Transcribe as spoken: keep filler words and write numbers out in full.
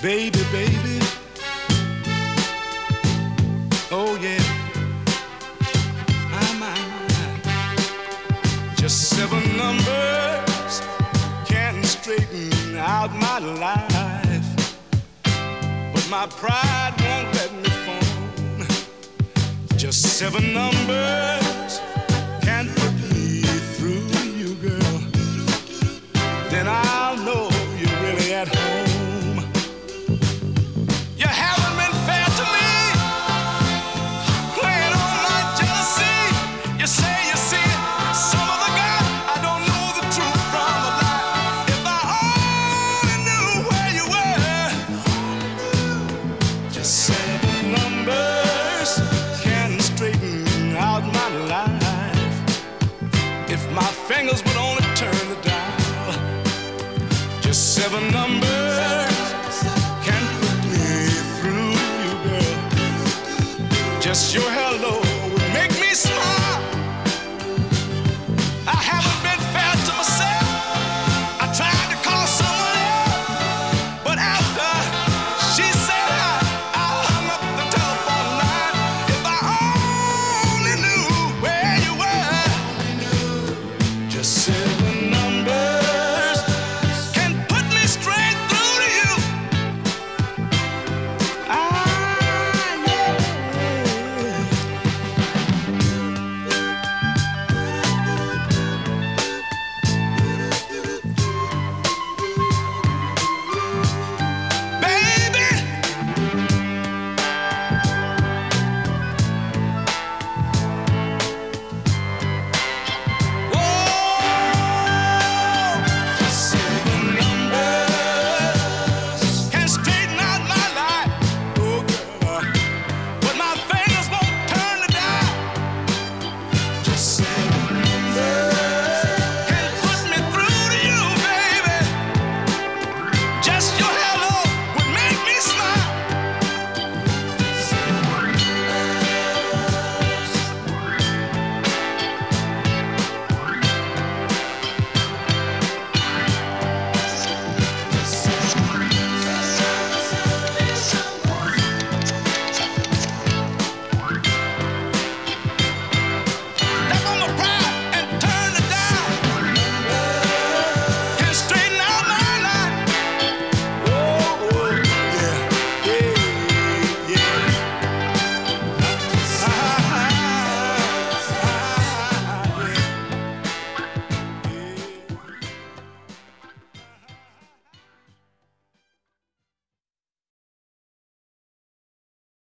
Baby, baby, oh yeah, my, my, my. Just seven numbers can straighten out my life, but my pride won't let me phone. Just seven numbers can put me through you, girl. Then I'll know you're really at home. You haven't been fair to me, playing on my jealousy. You say you see some other guy. I don't know the truth from a lie. If I only knew where you were. Just seven numbers can straighten out my life. If my fingers would only turn the dial. Just seven numbers can put me through you, girl. Just your hello